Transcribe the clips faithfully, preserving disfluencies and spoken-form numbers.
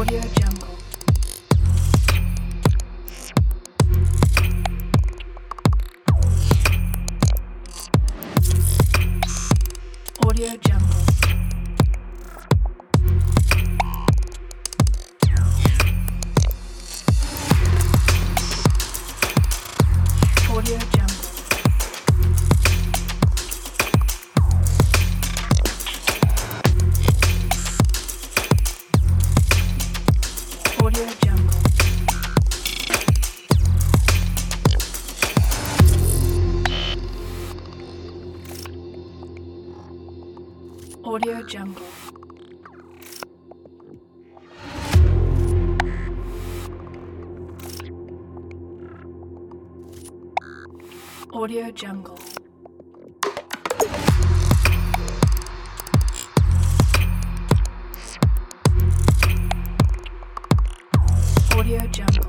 Audio Jungle. Audio Jungle. Audio Jungle. Audio Jungle. Audio Jungle. Audio Jungle. Audio Jungle.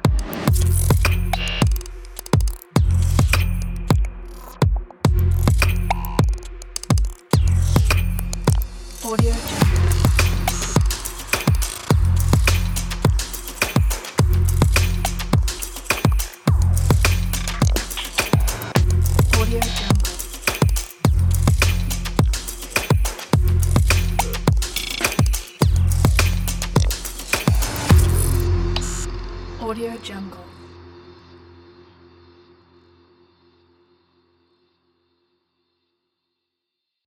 Audio Jungle. Audio Jungle. Audio Jungle.